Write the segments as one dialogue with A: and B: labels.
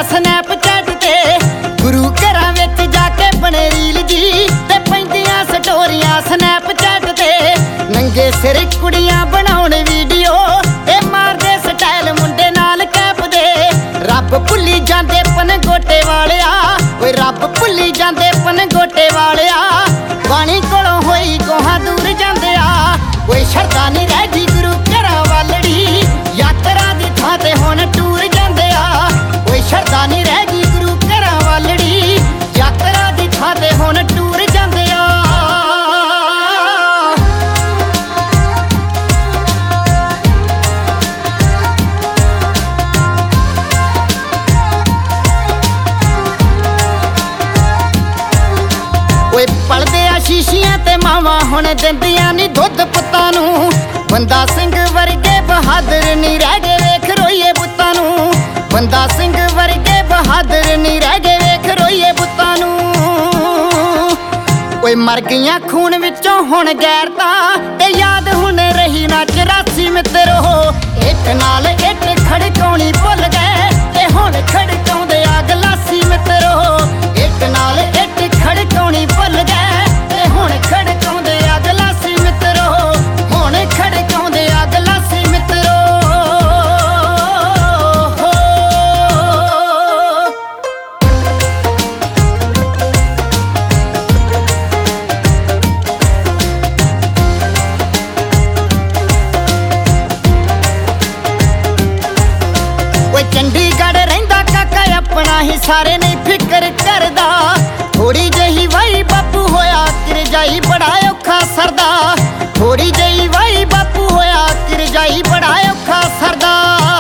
A: Snapchat ਤੇ ਗੁਰੂ ਘਰਾਂ ਵਿੱਚ ਜਾ ਕੇ ਬਣੇ ਰੀਲ ਜੀ ਤੇ ਪੈਂਦੀਆਂ ਸਟੋਰੀਆਂ ਸਨੈਪਚੈਟ ਤੇ ਨੰਗੇ ਸਿਰ ਕੁੜੀਆਂ ਬਣਾਉਣ ਵੀਡੀਓ ਇਹ ਮਾਰਦੇ ਸਟਾਈਲ ਮੁੰਡੇ ਨਾਲ ਕੈਪਦੇ ਰੱਬ ਭੁੱਲੀ ਜਾਂਦੇ ਪਨਗੋਟੇ ਵਾਲਿਆ ਓਏ ਰੱਬ ਭੁੱਲੀ ਜਾਂਦੇ ਪਨਗੋਟੇ ਵਾਲਿਆ ਬਾਣੀ ਕੋਲੋਂ ਹੋਈ ਗੋਹਾ ਦੂਰ ਜਾਂਦੇ ਆ ਓਏ ਸ਼ਰਧਾ ਨਹੀਂ ਰਹਿ ਗਈ ਗੁਰੂ ਘਰਾਂ ਵਾਲੜੀ ਯਾਤਰਾ ਦੀ ਥਾਂ ਤੇ ਹੁਣ ਟੂਰ ਜਾਂਦੇ ਆ ਓਏ ਸ਼ਰਧਾ ਨਹੀਂ ਰਹਿ ਗਈ ਗੁਰੂ ਘਰਾਂ ਵਾਲੜੀ ਯਾਤਰਾ ਦੀ ਥਾਂ ਤੇ ਹੁਣ ਟੂਰ ਜਾਂਦੇ ਆ ਓਏ ਪਲਦੇ ਆ ਸ਼ੀਸ਼ੀਆਂ ਤੇ ਮਾਵਾਂ ਹੁਣ ਦਿੰਦੀਆਂ ਨੀ ਦੁੱਧ ਪੁੱਤਾਂ ਨੂੰ ਬੰਦਾ ਸਿੰਘ ਵਰਗੇ ਬਹਾਦਰ ਨੀ ਰਹਿ ਗਏ ਵੇਖ ਰੋਈਏ ਪੁੱਤਾਂ ਨੂੰ ਬੰਦਾ ਸਿੰਘ ਵਰਗੇ ਬਹਾਦਰ ਨੀ ਰਹਿ ਗਏ ਵੇਖ ਰੋਈਏ ਪੁੱਤਾਂ ਨੂੰ ਓਏ ਮਰ ਗਈਆਂ ਖੂਨ ਵਿੱਚੋਂ ਹੁਣ ਗੈਰਤਾਂ ਤੇ ਯਾਦ ਹੁਣ ਰਹੀ ਨਾ 84 ਮਿੱਤਰੋ ਇੱਕ ਨਾਲ ਇੱਕ ਖੜਕਾਉਣੀ ਭੁੱਲ ਗਏ ਤੇ ਹੁਣ ਖੜਕਾਉਂਦੇ ਆ ਗਲਾਸੀ ਮਿੱਤਰੋ ਇੱਕ ਨਾਲ ਇੱਕ ਖੜਕਾਉਣੀ ਭੁੱਲ ਗਏ ਤੇ ਹੁਣ ਖੜਕਾਉਂਦੇ ਆ ਗਲਾਸੀ ਮਿੱਤਰੋ ਹੁਣ ਖੜਕਾਉਂਦੇ ਆ ਗਲਾਸੀ ਮਿੱਤਰੋ ਓਏ ਚੰਡੀਗੜ੍ਹ ਰਹਿੰਦਾ ਕਾਕਾ ਆਪਣਾ ਹੀ ਸਾਰੇ ਨਹੀਂ ਫਿਕਰ ਕਰਦਾ ਥੋੜੀ ਜਿਹੀ ਵਾਈ ਬਾਪੂ ਹੋਇਆ ਕਿਰਜਾਈ ਬੜਾ ਔਖਾ ਸਰਦਾ ਥੋੜੀ ਜਿਹੀ ਵਾਈ ਬਾਪੂ ਹੋਇਆ ਕਿਰਜਾਈ ਬੜਾ ਔਖਾ ਸਰਦਾ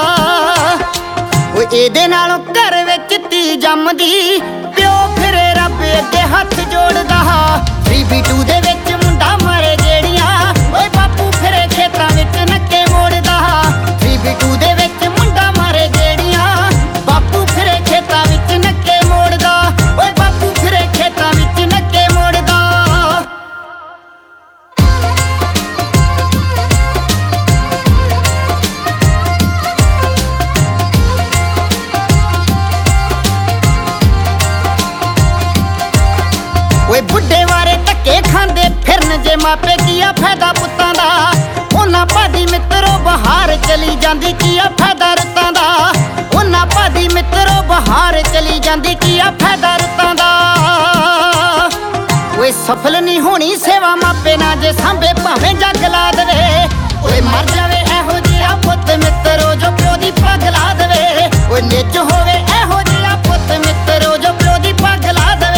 A: ਓਏ ਇਹਦੇ ਨਾਲੋਂ ਘਰ ਵਿੱਚ ਧੀ ਜੰਮਦੀ ਪਿਓ ਫਿਰੇ ਰੱਬ ਅੱਗੇ ਹੱਥ ਜੋੜਦਾ 3B2 ਦੇ ਵਿੱਚ ਮੁੰਡਾ ਮਾਰੇ ਜਿਹੜੀਆਂ ਓਏ ਬਾਪੂ ਫਿਰੇ ਖੇਤਾਂ ਵਿੱਚ ਨੱਕੇ ਮੋੜਦਾ 3B2 ਦੇ ਵਿੱਚ ਮੁੰਡਾ ਮਾਰੇ ਜਿਹੜੀਆਂ ਬਾਪੂ ਫਿਰੇ ਖੇਤਾਂ ਵਿੱਚ ਨੱਕੇ ਮੋੜਦਾ ਓਏ ਬਾਪੂ ਫਿਰੇ ਖੇਤਾਂ ਵਿੱਚ ਨੱਕੇ ਮੋੜਦਾ ਓਏ ਬੁੱਢੇ ਵਾਰੇ ਧੱਕੇ ਖਾਂਦੇ ਫਿਰਨ ਜੇ ਮਾਪੇ ਕੀਆ ਫਾਇਦਾ ਪੁੱਤਾਂ ਦਾ ਉਹਨਾਂ ਭਾਦੀ ਮਿੱਤਰੋ ਬਹਾਰ ਚਲੀ ਜਾਂਦੀ ਕੀਆ ਫਾਇਦਾ ਰੁੱਤਾਂ ਦਾ ਉਹਨਾਂ ਭਾਦੀ ਮਿੱਤਰੋ ਬਹਾਰ ਚਲੀ ਜਾਂਦੀ ਕੀਆ ਫਾਇਦਾ ਰੁੱਤਾਂ ਦਾ ਓਏ ਸਫਲ ਨਹੀਂ ਹੋਣੀ ਸੇਵਾ ਮਾਪੇ ਨਾ ਜੇ ਸਾਂਭੇ ਭਾਵੇਂ ਜੱਗ ਲਾ ਦੇਵੇ ਓਏ ਮਰ ਜਾਵੇ ਇਹੋ ਜਿਹਾ ਪੁੱਤ ਮਿੱਤਰੋ ਜੋ ਪਿਓ ਦੀ ਪੱਗ ਲਾ ਦੇਵੇ ਓਏ ਨਿੱਜ ਹੋਵੇ ਇਹੋ ਜਿਹਾ ਪੁੱਤ ਮਿੱਤਰੋ ਜੋ ਪਿਓ ਦੀ ਪੱਗ ਲਾ ਦੇਵੇ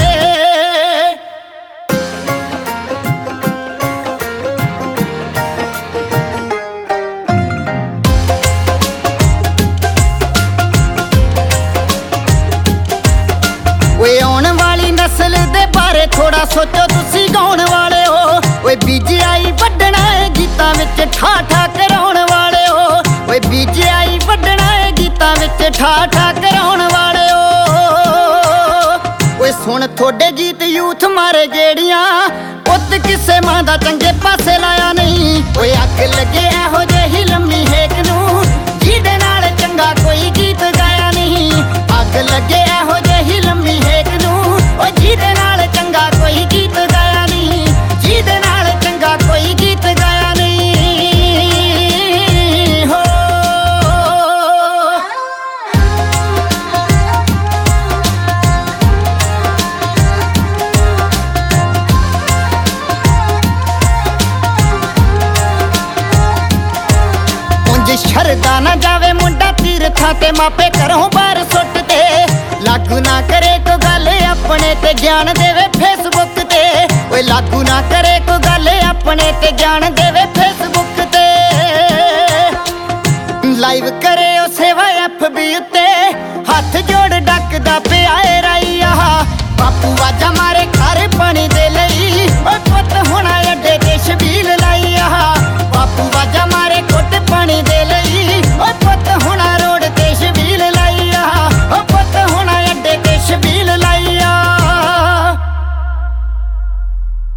A: ਓਏ ਆਉਣ ਵਾਲੀ ਨਸਲ ਦੇ ਬਾਰੇ ਥੋੜਾ ਸੋਚੋ ਤੁਸੀਂ ਗਾਉਣ ਵਾਲਿਓ ਓਏ ਬੀਜਿਆਈ ਵੱਢਣਾ ਏ ਗੀਤਾਂ ਵਿੱਚ ਠਾ ਠਾ ਕਰਾਉਣ ਵਾਲਿਓ ਓਏ ਬੀਜਿਆਈ ਵੱਢਣਾ ਏ ਗੀਤਾਂ ਵਿੱਚ ਠਾ ਠਾ ਕਰਾਉਣ ਵਾਲਿਓ ਓਏ ਸੁਣ ਥੋੜੇ ਗੀਤ ਯੂਥ ਮਾਰੇ ਜਿਹੜੀਆਂ ਪੁੱਤ ਕਿਸੇ ਮਾਂ ਦਾ ਚੰਗੇ ਪਾਸੇ ਲਾਇਆ ਨਹੀਂ ਓਏ ਅੱਗ ਲੱਗੇ ਇਹੋ ਜਿਹੀ ਲੰਮੀ ਹੇਕ ਨੂੰ ਜਿਹਦੇ ਨਾਲ ਚੰਗਾ ਕੋਈ ਗੀਤ ਗਾਇਆ ਨਹੀਂ ਅੱਗ ਲੱਗੇ ਇਹੋ ਜਿਹੀ ਲੰਮੀ ਹੇਕ ਨੂੰ ਓ ਜਿਹਦੇ ਨਾਲ ਚੰਗਾ ਕੋਈ ਗੀਤ ਗਾਇਆ ਨਹੀਂ ਜਿਹਦੇ ਨਾਲ ਚੰਗਾ ਕੋਈ ਗੀਤ ਗਾਇਆ ਨਹੀਂ ਹੋ ਉਂਝ ਸ਼ਰਦਾ ਨਾ ਜਾਵੇ ਮੁੰਡਾ ਤੀਰਥਾਂ ਤੇ ਮਾਪੇ ਘਰੋਂ ਬਾਹਰ ਸੁੱਟ ਤੇ ਲਾਗੂ ਨਾ ਕਰੇ ਕੋ ਗੱਲ ਆਪਣੇ ਤੇ ਗਿਆਨ ਦੇਵੇ ਫੇਸਬੁੱਕ ਤੇ ਓਏ ਲਾਗੂ ਨਾ ਕਰੇ ਕੋ ਗੱਲ ਆਪਣੇ ਤੇ ਗਿਆਨ ਦੇਵੇ ਫੇਸਬੁੱਕ ਤੇ ਲਾਈਵ ਕਰੇ ਉਹ ਸੇਵਾ FB ਉੱਤੇ ਹੱਥ ਜੋੜ